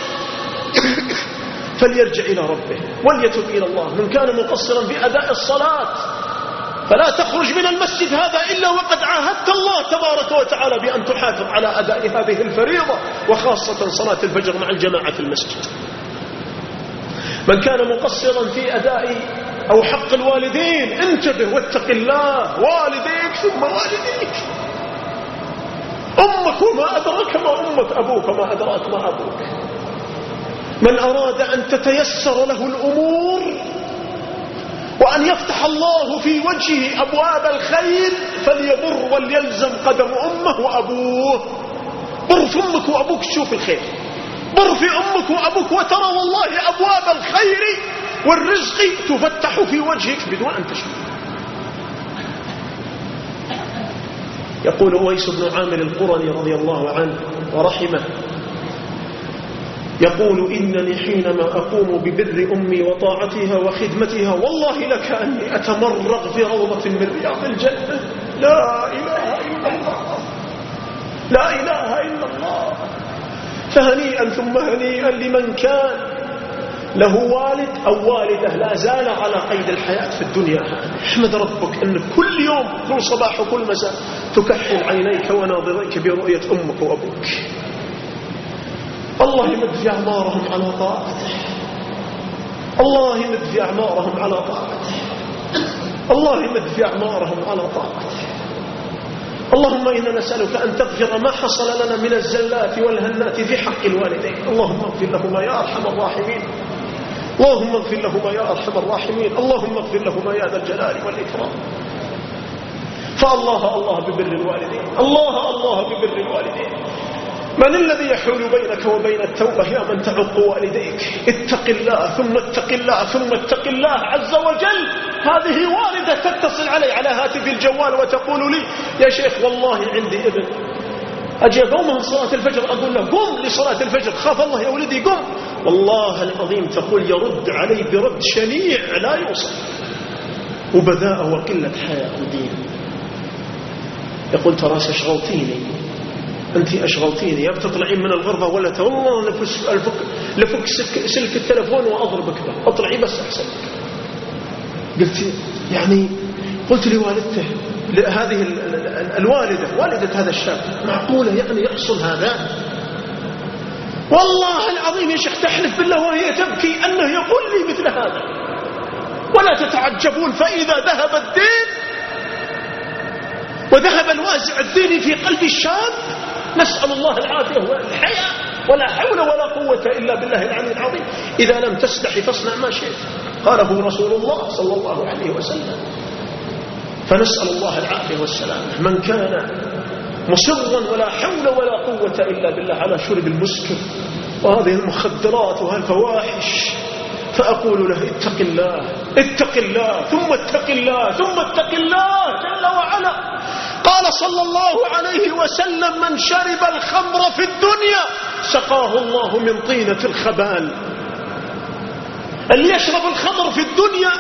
فليرجع إلى ربه وليتب إلى الله. من كان مقصرا بأداء الصلاة فلا تخرج من المسجد هذا إلا وقد عاهدت الله تبارك وتعالى بأن تحافظ على أداء هذه الفريضة وخاصة صلاة الفجر مع الجماعة في المسجد. من كان مقصرا في أداء أو حق الوالدين انتبه واتق الله. والديك ثم والديك، أمك وما أدراك ما أمك، أبوك وما أدراك ما أبوك. من أراد أن تتيسر له الأمور وأن يفتح الله في وجهه أبواب الخير فليبر وليلزم قدم أمه وأبوه. بر في أمك وأبوك تشوف الخير، بر في أمك وأبوك وترى والله أبواب الخير والرزق تفتح في وجهك بدون أن تشوف. يقول أويس بن عامر القرني رضي الله عنه ورحمه يقول إنني حينما أقوم ببر أمي وطاعتها وخدمتها والله لكأني أتمرغ في روضة من رياض الجنة. لا إله إلا الله، لا إله إلا الله. فهنيئا ثم هنيئا لمن كان له والد أو والدة لا زال على قيد الحياة في الدنيا. احمد ربك أن كل يوم كل صباح وكل مساء تكحل عينيك وناظريك برؤية أمك وأبوك. الله يمد في أعمارهم على طاعته، الله يمد في أعمارهم على طاعته، الله يمد في أعمارهم على طاعته. اللهم إنا نسألك أن تغفر ما حصل لنا من الزلات والهنات في حق الوالدين. اللهم اغفر لهما يا أرحم الراحمين، اللهم اغفر لهما يا أرحم الراحمين، اللهم اغفر لهما يا ذا الجلال والإكرام. فالله الله ببر الوالدين، الله الله ببر الوالدين. من الذي يحول بينك وبين التوبة يا من تعق والديك؟ اتق الله ثم اتق الله ثم اتق الله عز وجل. هذه والدة تتصل علي على هاتف الجوال وتقول لي يا شيخ والله عندي ابن، أجي أقوم من صلاة الفجر أقول له قم لصلاة الفجر، خاف الله يا ولدي قم. والله العظيم تقول يرد علي برد شنيع لا يوصف. وبذاءة وقلة حياء ودين. يقول تراس أشغلتيني، أنت أشغلتيني، يا بتطلعين من الغرفة ولا والله لفك, لفك سلك التلفون وأضربك به، اطلعي بس أحسن. قلت يعني قلت لوالدته هذه الوالدة والدة هذا الشاب معقولة يعني يحصل هذا؟ والله العظيم يا شيخ تحلف بالله وهي تبكي أنه يقول لي مثل هذا. ولا تتعجبون فإذا ذهب الدين وذهب الوازع الديني في قلب الشاب، نسأل الله العافية والحياة، ولا حول ولا قوة إلا بالله العلي العظيم. إذا لم تستحي فاصنع ما شئت، قاله رسول الله صلى الله عليه وسلم. فنسأل الله العافية والسلامة. من كان مصرا ولا حول ولا قوة إلا بالله على شرب المسكر وهذه المخدرات وهالفواحش، فأقول له اتق الله اتق الله ثم اتق الله ثم اتق الله جل وعلا. قال صلى الله عليه وسلم من شرب الخمر في الدنيا سقاه الله من طينة الخبال. اللي يشرب الخمر في الدنيا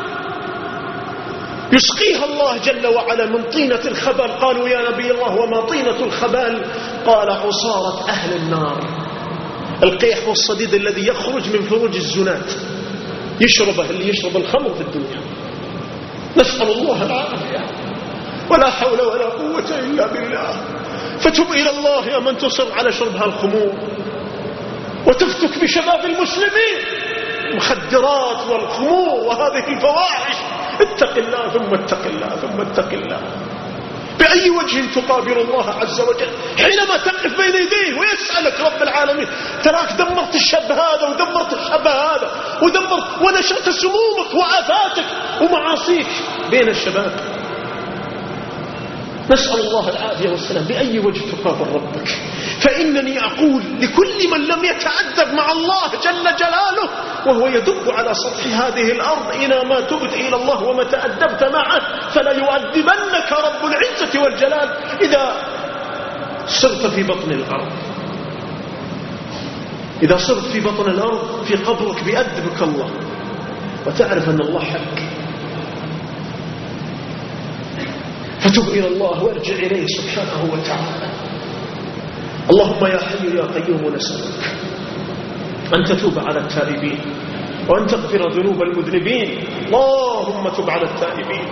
يسقيها الله جل وعلا من طينة الخبال. قالوا يا نبي الله وما طينة الخبال؟ قال عصارة أهل النار، القيح والصديد الذي يخرج من فروج الزنات يشربه اللي يشرب الخمر في الدنيا. نسأل الله العافية ولا حول ولا قوة إلا بالله. فتب إلى الله يا من تصر على شرب هالخمور وتفتك بشباب المسلمين المخدرات والخمور وهذه الفواحش. اتق الله ثم اتق الله ثم اتق الله. بأي وجه تقابل الله عز وجل حينما تقف بين يديه ويسألك رب العالمين تراك دمرت الشاب هذا ودمرت الشاب هذا ودمرت ونشرت سمومك وآفاتك ومعاصيك بين الشباب. نسأل الله العافية والسلام. بأي وجه تقابل ربك؟ فإنني أقول لكل من لم يتعذب مع الله جل جلاله وهو يدب على سطح هذه الأرض إلى ما تبت إلى الله وما تأدبت معه فلا يؤدبنك رب العزة والجلال إذا صرت في بطن الأرض. إذا صرت في بطن الأرض في قبرك بيأدبك الله وتعرف أن الله حق. فتب إلى الله وارجع إليه سبحانه وتعالى. اللهم يا حي يا قيوم نسألك أن تتوب على التائبين وأن تغفر ذنوب المذنبين. اللهم تب على التائبين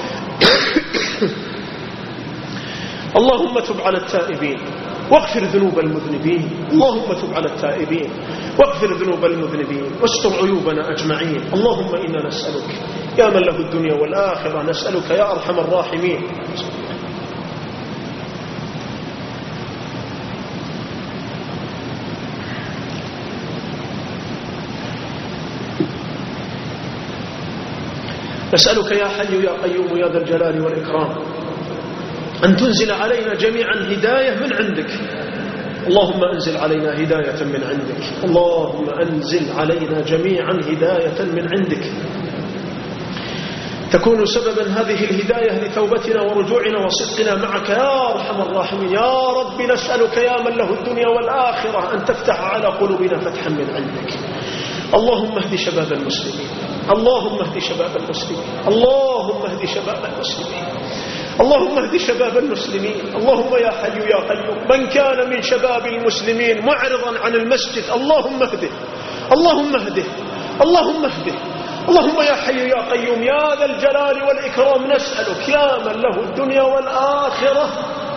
اللهم تب على التائبين واغفر ذنوب المذنبين. اللهم تب على التائبين واغفر ذنوب المذنبين واستر عيوبنا أجمعين. اللهم إنا نسألك يا من له الدنيا والآخرة، نسألك يا أرحم الراحمين نسألك يا حي يا قيوم يا ذا الجلال والإكرام أن تنزل علينا جميعا هداية من عندك. اللهم أنزل علينا هداية من عندك. اللهم أنزل علينا جميعا هداية من عندك تكون سببا هذه الهداية لتوبتنا ورجوعنا وصدقنا معك يا أرحم الراحمين. يا رب نسألك يا من له الدنيا والآخرة أن تفتح على قلوبنا فتحا من عندك. اللهم اهد شباب المسلمين. اللهم اهد شباب المسلمين. اللهم اهد شباب المسلمين. اللهم اهد شباب المسلمين. اللهم يا حي يا قيوم من كان من شباب المسلمين معرضا عن المسجد اللهم اهده اللهم اهده اللهم اهده. اللهم يا حي يا قيوم يا ذا الجلال والإكرام نسألك يا من له الدنيا والآخرة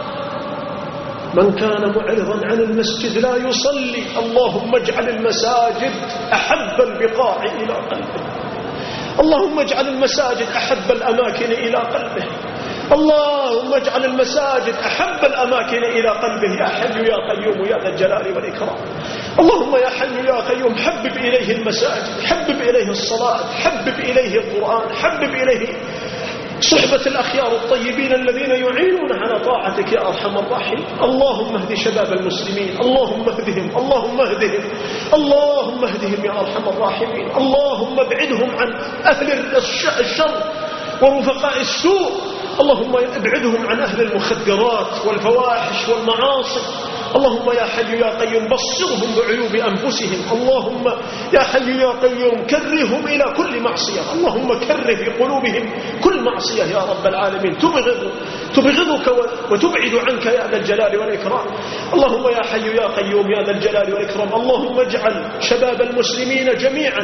من كان معرضا عن المسجد لا يصلي اللهم اجعل المساجد أحب البقاع إلى قلبه. اللهم اجعل المساجد أحب الأماكن إلى قلبه. اللهم اجعل المساجد أحب الأماكن إلى قلبه يا حي يا قيوم يا ذا الجلال والإكرام. اللهم يا حي يا قيوم حبب إليه المساجد، حبب إليه الصلاة، حبب إليه القرآن، حبب إليه صحبة الأخيار الطيبين الذين يعينون على طاعتك يا أرحم الراحمين. اللهم اهد شباب المسلمين. اللهم اهدهم اللهم اهدهم اللهم اهدهم يا أرحم الراحمين. اللهم ابعدهم عن أهل الشر ورفقاء السوء. اللهم ابعدهم عن أهل المخدرات والفواحش والمعاصي. اللهم يا حي يا قيوم بصرهم بعيوب أنفسهم. اللهم يا حي يا قيوم كرههم إلى كل معصية. اللهم كره في قلوبهم كل معصية يا رب العالمين تبغض تبغضك وتبعد عنك يا ذا الجلال والإكرام. اللهم يا حي يا قيوم يا ذا الجلال والإكرام اللهم اجعل شباب المسلمين جميعا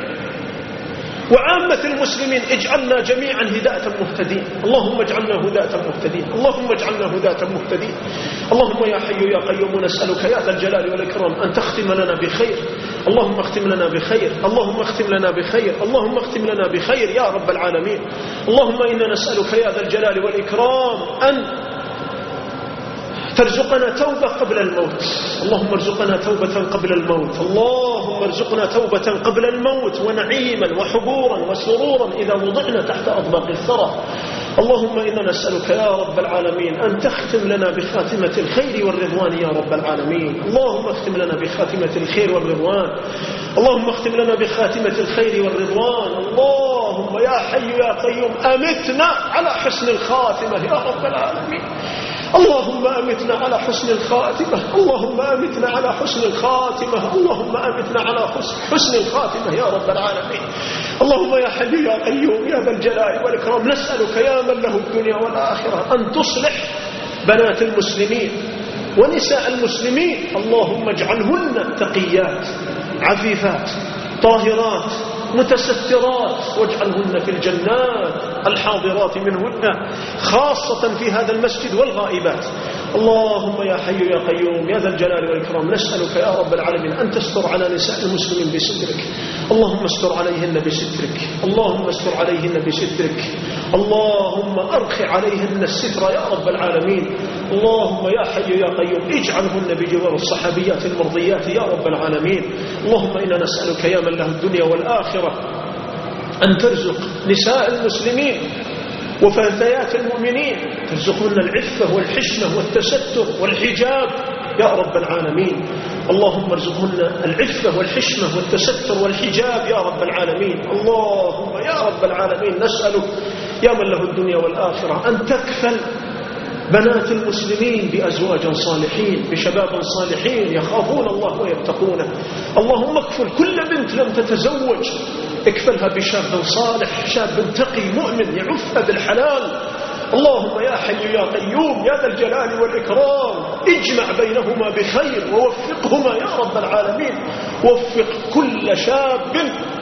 وعامة المسلمين اجعلنا جميعا هداة مهتدين. اللهم اجعلنا هداة مهتدين. اللهم اجعلنا هداة مهتدين. اللهم يا حي يا قيوم نسألك يا ذا الجلال والإكرام أن تختم لنا بخير. اللهم اختم لنا بخير. اللهم اختم لنا بخير. اللهم اختم لنا بخير يا رب العالمين. اللهم إنا نسألك يا ذا الجلال والإكرام أن ترزقنا توبة قبل الموت. اللهم ارزقنا توبة قبل الموت. اللهم ارزقنا توبة قبل الموت ونعيما وحبورا وسرورا إذا وضعنا تحت أطباق الثرى. اللهم إنا نسألك يا رب العالمين أن تختم لنا بخاتمة الخير والرضوان يا رب العالمين. اللهم اختم لنا بخاتمة الخير والرضوان. اللهم اختم لنا بخاتمة الخير والرضوان. اللهم يا حي يا قيوم أمتنا على حسن الخاتمة يا رب العالمين. اللهم أمتنا على حسن الخاتمة. اللهم أمتنا على حسن الخاتمة. اللهم أمتنا على حسن الخاتمة يا رب العالمين. اللهم يا حي يا قيوم يا ذا الجلال والإكرام نسألك يا من له الدنيا والآخرة أن تصلح بنات المسلمين ونساء المسلمين. اللهم اجعلهن تقيات عفيفات طاهرات متسترات واجعلهن في الجنات الحاضرات منهن خاصة في هذا المسجد والغائبات. اللهم يا حي يا قيوم يا ذا الجلال والإكرام نسألك يا رب العالمين أن تستر على نساء المسلمين بسترك. اللهم استر عليهن بسترك. اللهم استر عليهن بسترك. اللهم أرخ عليهن الستر يا رب العالمين. اللهم يا حي يا قيوم اجعلهن بجوار الصحابيات المرضيات يا رب العالمين. اللهم إنا نسألك يا من له الدنيا والآخرة أن ترزق نساء المسلمين وفتيات المؤمنين ترزقهن العفة والحشمة والتستر والحجاب يا رب العالمين. اللهم ارزقهن العفة والحشمة والتستر والحجاب يا رب العالمين. اللهم يا رب العالمين نسألك يا من له الدنيا والآخرة أن تكفل بنات المسلمين بأزواج صالحين بشباب صالحين يخافون الله ويتقونه. اللهم اكفل كل بنت لم تتزوج اكفلها بشاب صالح شاب تقي مؤمن يعفها بالحلال. اللهم يا حي يا قيوم يا ذا الجلال والإكرام اجمع بينهما بخير ووفقهما يا رب العالمين. وفق كل شاب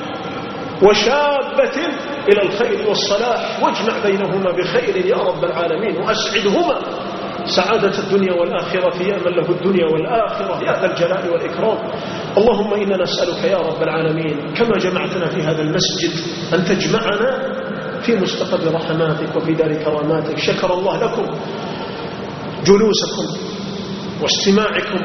وشابة إلى الخير والصلاح واجمع بينهما بخير يا رب العالمين وأسعدهما سعادة الدنيا والآخرة يا من له الدنيا والآخرة يا ذا الجلال والإكرام. اللهم إنا نسألك يا رب العالمين كما جمعتنا في هذا المسجد أن تجمعنا في مستقبل رحماتك وفي دار كراماتك. شكر الله لكم جلوسكم واستماعكم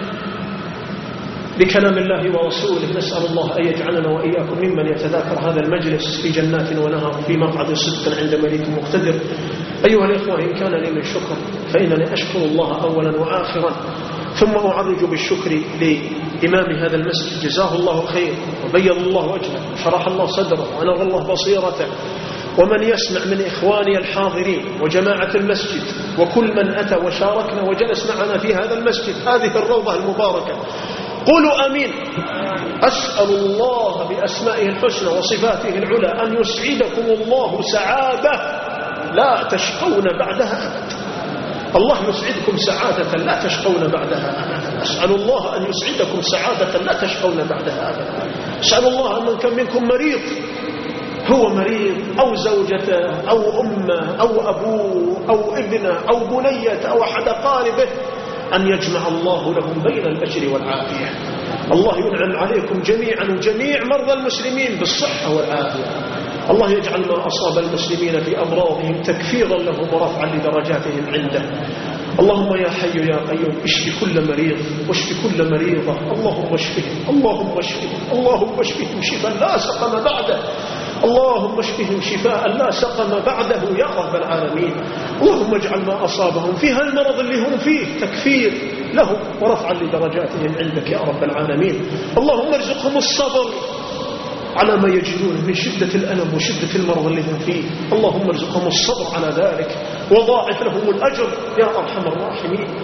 لكلام الله ورسوله. نسأل الله أن يجعلنا وإياكم ممن يتذاكر هذا المجلس في جنات ونهر في مقعد صدق عند مليك مقتدر. أيها الإخوة إن كان لي من شكر فإنني أشكر الله أولا وآخرا ثم أعرج بالشكر لإمام هذا المسجد جزاه الله خير وبيض الله وجهه وشرح الله صدره وأنار الله بصيرته ومن يسمع من إخواني الحاضرين وجماعة المسجد وكل من أتى وشاركنا وجلس معنا في هذا المسجد هذه الروضة المباركة قولوا أمين. أسأل الله بأسمائه الحسنى وصفاته العلى أن يسعدكم الله سعادة لا تشقون بعدها أبدا. الله يسعدكم سعادة لا تشقون بعدها أبدا. أسأل الله أن يسعدكم سعادة لا تشقون بعدها أبدا. أسأل الله أن من كان منكم مريض هو مريض أو زوجته أو أمه أو أبوه أو ابنه أو بنية أو أحد قاربه أن يجمع الله لهم بين الأجر والعافية. الله ينعم عليكم جميعا وجميع مرضى المسلمين بالصحة والعافية. الله يجعل ما أصاب المسلمين في أمراضهم تكفيرا لهم ورفعا لدرجاتهم عنده. اللهم يا حي يا قيوم اشف كل مريض واشف كل مريضة. اللهم اشفهم اللهم اشفهم اللهم اشفهم شفاء لا سقم بعده. اللهم اشفهم شفاء لا سقم بعده يا رب العالمين. اللهم اجعل ما أصابهم في هالمرض اللي هم فيه تكفير لهم ورفعا لدرجاتهم عندك يا رب العالمين. اللهم ارزقهم الصبر على ما يجدون من شدة الألم وشدة المرض اللي هم فيه. اللهم ارزقهم الصبر على ذلك وضاعف لهم الأجر يا أرحم الراحمين.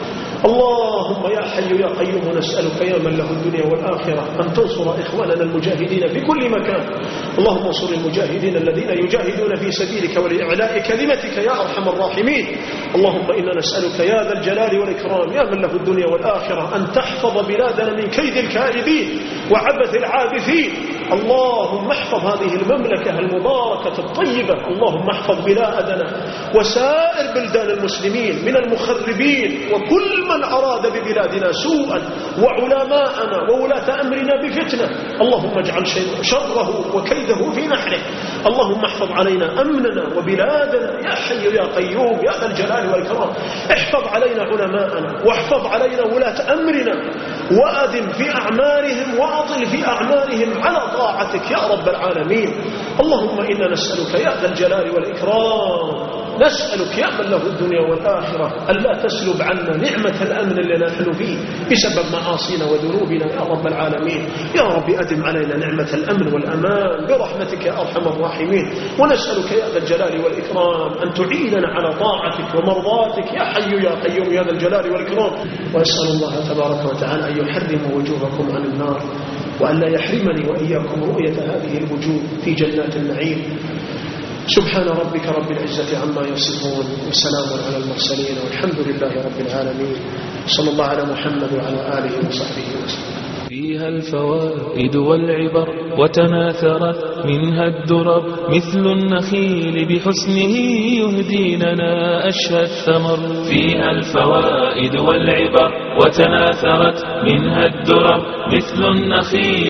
اللهم يا حي يا قيوم نسألك يا من له الدنيا والآخرة أن تنصر إخواننا المجاهدين في كل مكان. اللهم انصر المجاهدين الذين يجاهدون في سبيلك ولإعلاء كلمتك يا أرحم الراحمين. اللهم إنا نسألك يا ذا الجلال والإكرام يا من له الدنيا والآخرة أن تحفظ بلادنا من كيد الكائدين وعبث العابثين. اللهم احفظ هذه المملكة المباركة الطيبة. اللهم احفظ بلادنا وسائر بلدان المسلمين من المخربين وكل من أراد ببلادنا سوءا وعلماءنا وولاة أمرنا بفتنة. اللهم اجعل شره وكيده في نحره. اللهم احفظ علينا أمننا وبلادنا يا حي يا قيوم يا ذا الجلال والإكرام. احفظ علينا علماءنا واحفظ علينا ولاة أمرنا وأذن في أعمارهم وأطل في أعمارهم على طاعتك يا رب العالمين. اللهم إنا نسألك يا ذا الجلال والإكرام نسألك يا من له الدنيا والآخرة ألا تسلب عنا نعمة الأمن اللي نحن فيه بسبب معاصينا وذنوبنا يا رب العالمين. يا رب أدم علينا نعمة الأمن والأمان برحمتك يا أرحم الراحمين. ونسألك يا ذا الجلال والإكرام أن تعيننا على طاعتك ومرضاتك يا حي يا قيوم يا ذا الجلال والإكرام. وأسأل الله تبارك وتعالى أن يحرم وجوهكم عن النار وأن لا يحرمني وإياكم رؤية هذه الوجوه في جنات النعيم. سبحان ربك رب العزة عما يصفون وسلام على المرسلين والحمد لله رب العالمين. صلى الله على محمد وعلى آله وصحبه وسلم. فيها الفوائد والعبر وتناثرت منها الدرر مثل النخيل بحسنه يهديننا أشهى الثمر. فيها الفوائد والعبر وتناثرت منها الدرر مثل النخيل